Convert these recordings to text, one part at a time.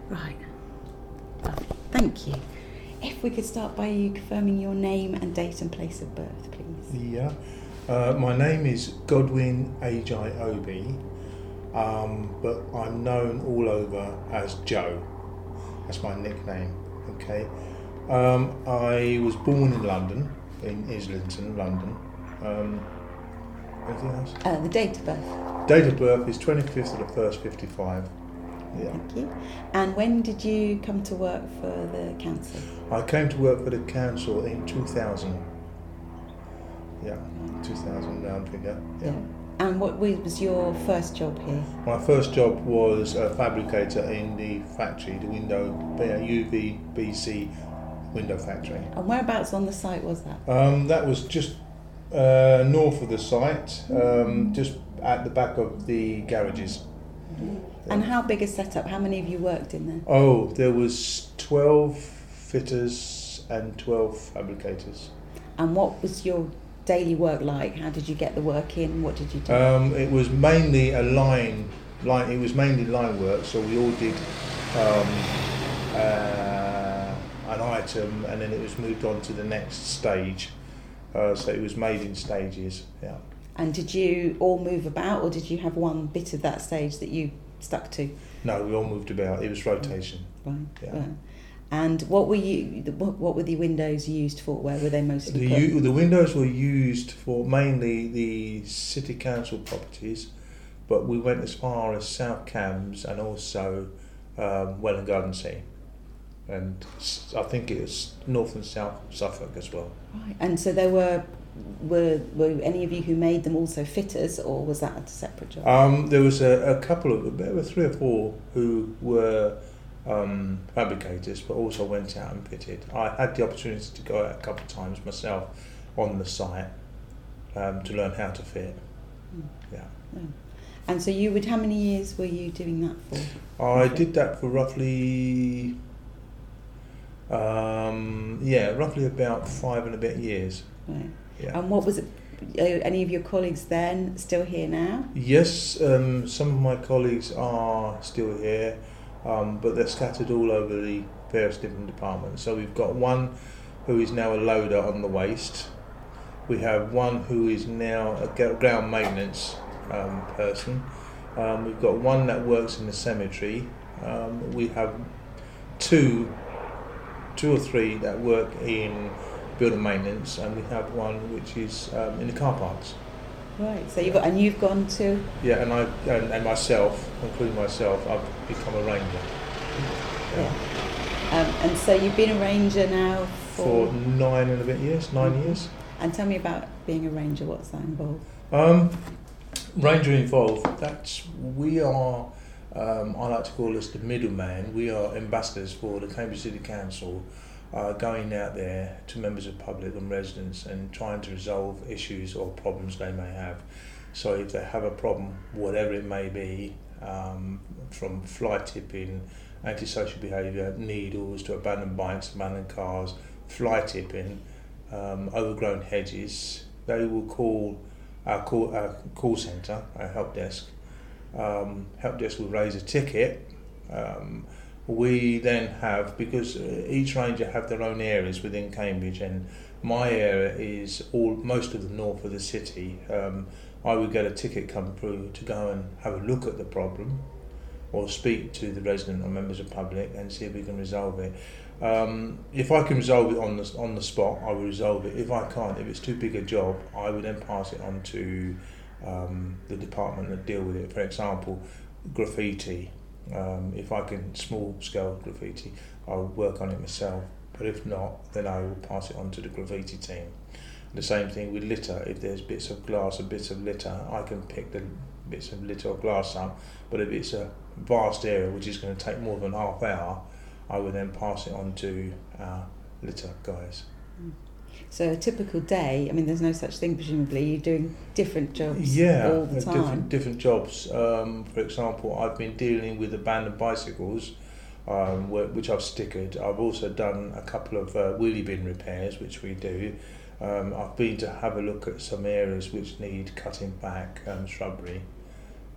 Right. Thank you. If we could start by you confirming your name and date and place of birth, please. Yeah. My name is Godwin Ajayi, but I'm known all over as Joe. That's my nickname. Okay. I was born in London, in Islington, London. Anything else? The date of birth. Date of birth is 25th of the 1st, 55. Yeah. Thank you. And when did you come to work for the council? I came to work for the council in 2000. Yeah, 2000 round figure. Yeah. And what was your first job here? My first job was a fabricator in the factory, the window, UVBC window factory. And whereabouts on the site was that? That was just north of the site, just at the back of the garages. And how big a setup? How many of you worked in there? Oh, there was 12 fitters and 12 fabricators. And what was your daily work like? How did you get the work in? What did you do? It was mainly line. It was mainly line work. So we all did an item, and then it was moved on to the next stage. So it was made in stages. Yeah. And did you all move about, or did you have one bit of that stage that you stuck to? No, we all moved about. It was rotation. Right. Yeah. Right. And what were the windows used for? Where were they mostly put? The windows were used for mainly the city council properties, but we went as far as South Cambs and also Welwyn Garden City, and I think it was North and South Suffolk as well. Right. And so there were any of you who made them also fitters, or was that a separate job? There was a couple of, there were 3 or 4 who were fabricators, but also went out and fitted. I had the opportunity to go out a couple of times myself on the site to learn how to fit. Yeah. And so how many years were you doing that for? I did that for roughly about 5 and a bit years. Right. Yeah. And what was it? Any of your colleagues then still here now? Yes, some of my colleagues are still here, but they're scattered all over the various different departments. So we've got one who is now a loader on the waste. We have one who is now a ground maintenance person. We've got one that works in the cemetery. We have two or three that work in building maintenance, and we have one which is in the car parks. Right. So you've gone to. Yeah, and myself, including myself, I've become a ranger. Yeah. And so you've been a ranger now for 9 and a bit years, 9 years. And tell me about being a ranger. What's that involve? Ranger involved. We are. I like to call us the middleman. We are ambassadors for the Cambridge City Council, going out there to members of the public and residents and trying to resolve issues or problems they may have. So if they have a problem, whatever it may be, from fly tipping, antisocial behaviour, needles to abandoned bikes, abandoned cars, fly tipping, overgrown hedges, they will call our call centre, our help desk. Help desk will raise a ticket. We then have, because each ranger have their own areas within Cambridge, and my area is most of the north of the city. I would get a ticket come through to go and have a look at the problem, or speak to the resident or members of the public and see if we can resolve it. If I can resolve it on the spot, I will resolve it. If I can't, if it's too big a job, I would then pass it on to the department that deal with it. For example, graffiti. If I can small scale graffiti, I'll work on it myself. But if not, then I will pass it on to the graffiti team. The same thing with litter. If there's bits of glass or bits of litter, I can pick the bits of litter or glass up. But if it's a vast area which is going to take more than half hour, I will then pass it on to our litter guys. So a typical day, I mean, there's no such thing, presumably. You're doing different jobs all the time. Different jobs. For example, I've been dealing with abandoned bicycles, which I've stickered. I've also done a couple of wheelie bin repairs, which we do. I've been to have a look at some areas which need cutting back, shrubbery. Yeah.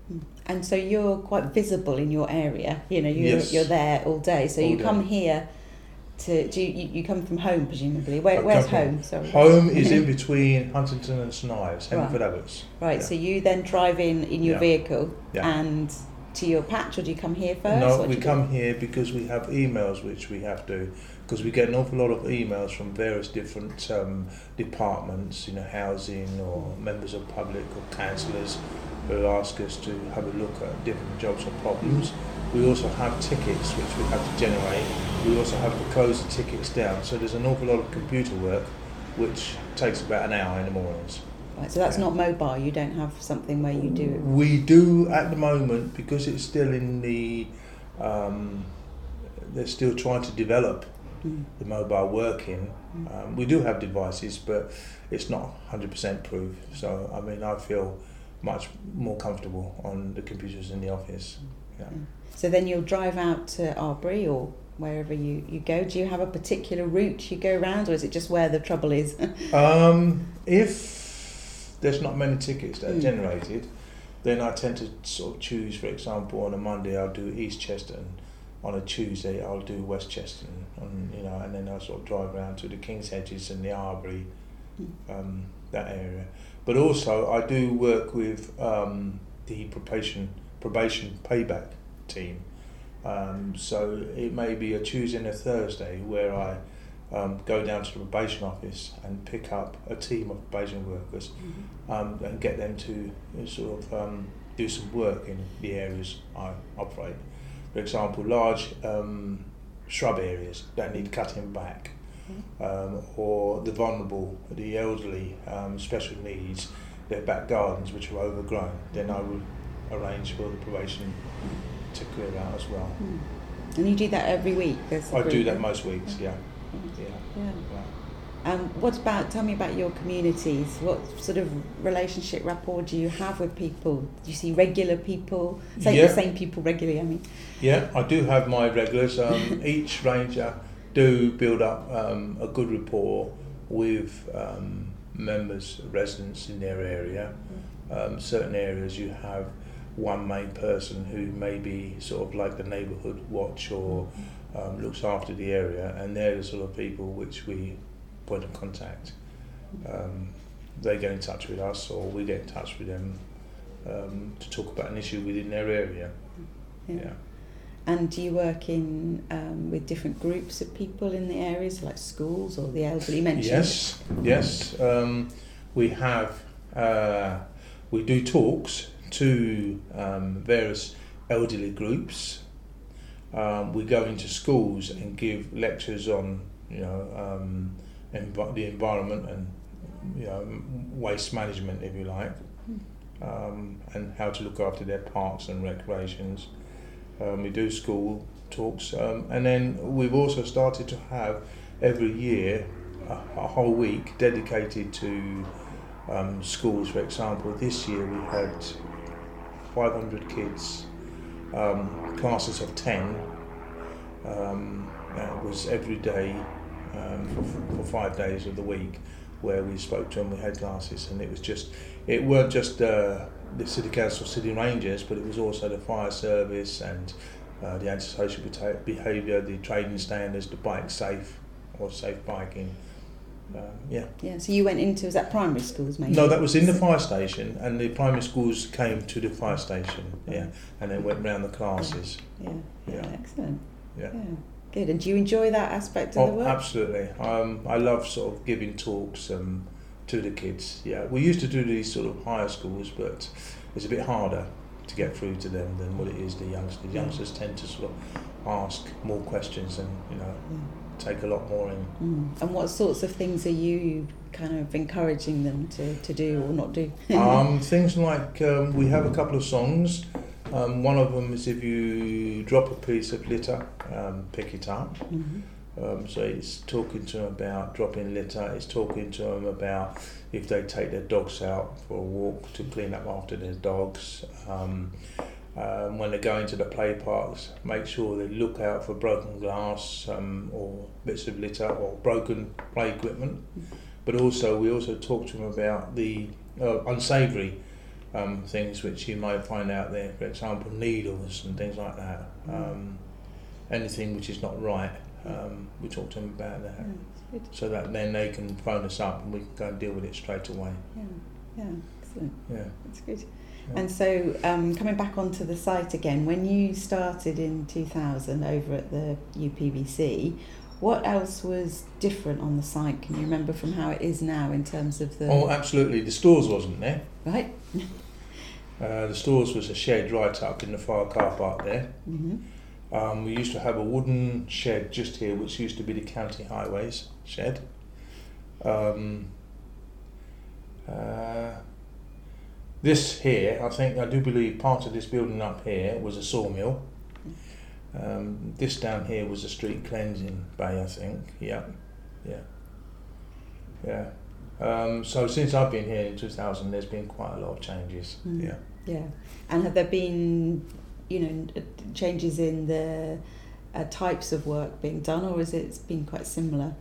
And so you're quite visible in your area. You know, Yes. you're there all day. So All you day. come here to you come from home presumably. I Where's come from- home? Sorry. Home is in between Huntington and Snives, Hemingford Abbots. Right. Yeah. So you then drive in your Yeah. vehicle Yeah. and to your patch, or do you come here first? No, What we do you come here because we have emails which we have to, because we get an awful lot of emails from various different departments, you know, housing or members of public or councillors who ask us to have a look at different jobs or problems. We also have tickets which we have to generate. We also have to close the tickets down. So there's an awful lot of computer work which takes about an hour in the mornings. Right, so that's Yeah. not mobile. You don't have something where you do it. We do at the moment, because it's still in the, they're still trying to develop the mobile working. We do have devices, but it's not 100% proof. So, I mean, I feel much more comfortable on the computers in the office. Yeah. So then you'll drive out to Arbury or wherever you go. Do you have a particular route you go around, or is it just where the trouble is? If there's not many tickets that are generated, then I tend to sort of choose, for example, on a Monday I'll do East Cheston, on a Tuesday I'll do West Cheston, and then I'll sort of drive around to the King's Hedges and the Arbury, that area. But also I do work with the probation payback team. So it may be a Tuesday and a Thursday where I go down to the probation office and pick up a team of probation workers and get them to sort of do some work in the areas I operate. For example, large shrub areas that need cutting back, or the vulnerable, the elderly, special needs, their back gardens which are overgrown, then I will arrange for the probation to clear out as well. And you do that every week? I do that most weeks, yeah. Tell me about your communities. What sort of relationship rapport do you have with people? Do you see regular people? The same people regularly, I mean. Yeah, I do have my regulars. Each ranger do build up a good rapport with members, residents in their area. Certain areas you have one main person who may be sort of like the neighbourhood watch or looks after the area, and they're the sort of people which we point of contact. They get in touch with us or we get in touch with them to talk about an issue within their area. Yeah. And do you work in with different groups of people in the areas, like schools or the elderly mentioned? Yes. We do talks to various elderly groups. We go into schools and give lectures on, the environment and, waste management, if you like, and how to look after their parks and recreations. We do school talks, and then we've also started to have every year a whole week dedicated to schools. For example, this year we had 500 kids, classes of 10. It was every day for 5 days of the week where we spoke to them, we had classes, and it weren't just the City Council, City Rangers, but it was also the fire service and the antisocial behaviour, the trading standards, the bike safe or safe biking. So you went into, was that primary schools maybe? No, that was in the fire station, and the primary schools came to the fire station, and then went round the classes. Yeah, excellent. Yeah. Good. And do you enjoy that aspect of the work? Absolutely. I love sort of giving talks to the kids. Yeah, we used to do these sort of higher schools, but it's a bit harder to get through to them than what it is the youngsters. The youngsters tend to sort of ask more questions and take a lot more in. And what sorts of things are you kind of encouraging them to do or not do? Things like we have a couple of songs. One of them is if you drop a piece of litter, pick it up. So it's talking to them about dropping litter. It's talking to them about if they take their dogs out for a walk to clean up after their dogs. When they go into the play parks, make sure they look out for broken glass or bits of litter or broken play equipment. But also, we also talk to them about the unsavoury things which you might find out there, for example, needles and things like that. Anything which is not right, we talk to them about that, so that then they can phone us up and we can go and deal with it straight away. Yeah, excellent. Yeah, that's good. Yeah. And so, coming back onto the site again, when you started in 2000 over at the UPVC, what else was different on the site? Can you remember from how it is now in terms of the... Oh, absolutely. The stores wasn't there. Right. The stores was a shed right up in the far car park there. Mm-hmm. We used to have a wooden shed just here, which used to be the county highways shed. This here, I do believe part of this building up here was a sawmill. This down here was a street cleansing bay, I think. Yeah. So since I've been here in 2000, there's been quite a lot of changes. Yeah. And have there been, changes in the types of work being done, or has it been quite similar?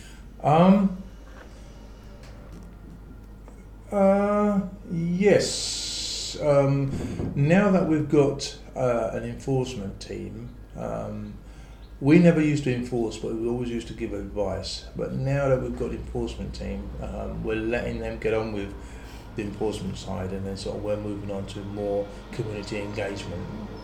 Yes. Now that we've got an enforcement team, we never used to enforce, but we always used to give advice. But now that we've got an enforcement team, we're letting them get on with the enforcement side, and then sort of we're moving on to more community engagement.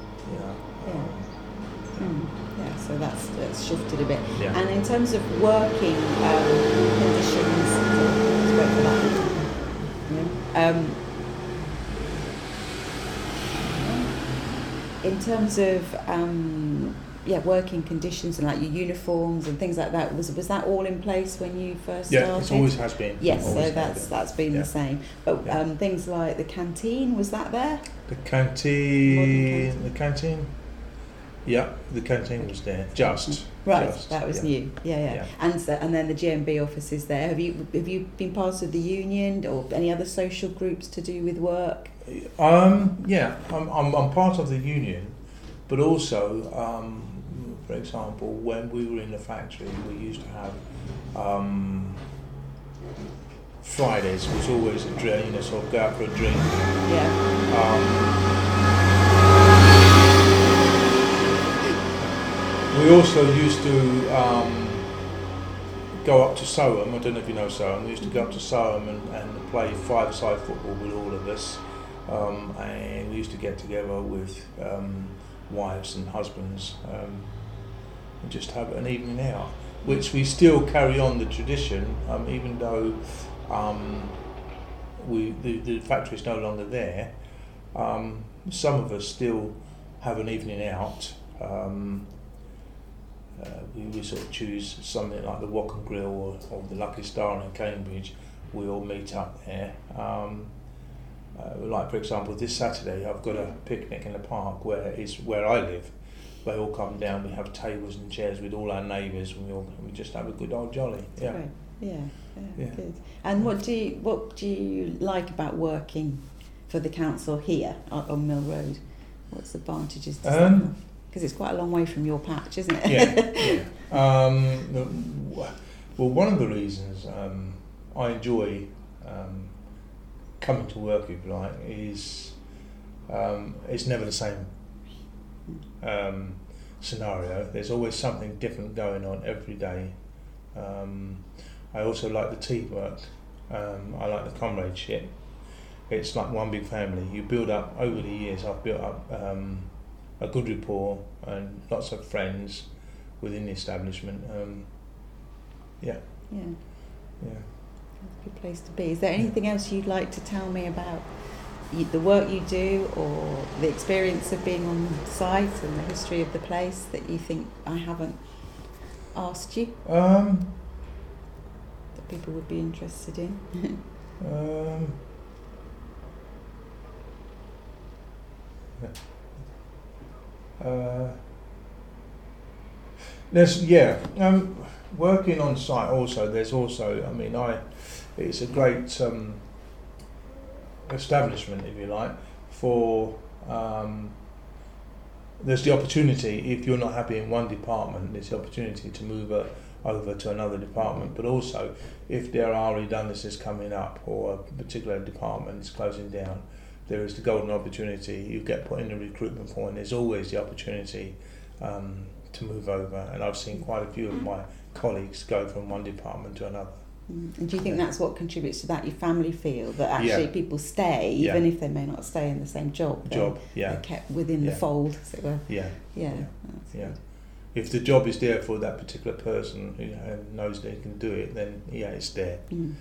So that's shifted a bit. Yeah. And in terms of working conditions, let's wait for that. In terms of working conditions and like your uniforms and things like that, was that all in place when you first started? Yeah, it always has been. Yes, so that's been the same. But things like the canteen, was that there? The canteen. Yeah, the canteen was there. That was new. Yeah. And then the GMB office is there. Have you been part of the union or any other social groups to do with work? I'm part of the union, but also, for example, when we were in the factory, we used to have Fridays was always a drink, sort of go out for a drink. We also used to go up to Soham. I don't know if you know Soham. We used to go up to Soham and play five-a-side football with all of us. And we used to get together with wives and husbands and just have an evening out, which we still carry on the tradition, even though the factory is no longer there. Some of us still have an evening out. We sort of choose something like the Wok and Grill or the Lucky Star in Cambridge. We all meet up there. Like for example, this Saturday I've got a picnic in the park where I live. They all come down. We have tables and chairs with all our neighbours, and we just have a good old jolly. Yeah. Right. Yeah. Good. And what do you like about working for the council here on Mill Road? What's the advantages to that? Because it's quite a long way from your patch, isn't it? Yeah. Well, one of the reasons I enjoy coming to work, if you like, is it's never the same scenario. There's always something different going on every day. I also like the teamwork. I like the comradeship. It's like one big family. You build up, over the years, I've built up a good rapport and lots of friends within the establishment. Yeah. That's a good place to be. Is there anything else you'd like to tell me about the work you do or the experience of being on site and the history of the place that you think I haven't asked you? That people would be interested in? Working on site also, it's a great establishment, if you like, for there's the opportunity, if you're not happy in one department, there's the opportunity to move over to another department, but also if there are redundancies coming up or a particular department is closing down, there is the golden opportunity. You get put in the recruitment point. There's always the opportunity to move over, and I've seen quite a few of my colleagues go from one department to another. And do you think that's what contributes to that? Your family feel that actually people stay, even if they may not stay in the same job. They're kept within the fold, as it were. Yeah. Good. If the job is there for that particular person who knows they can do it, then it's there.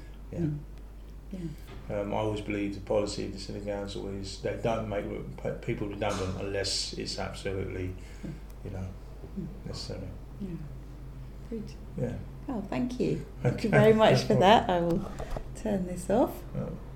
I always believe the policy of the City Council is they don't make people redundant unless it's absolutely, necessary. Yeah. Good. Yeah. Oh, thank you. Thank you very much for that. I will turn this off. Oh.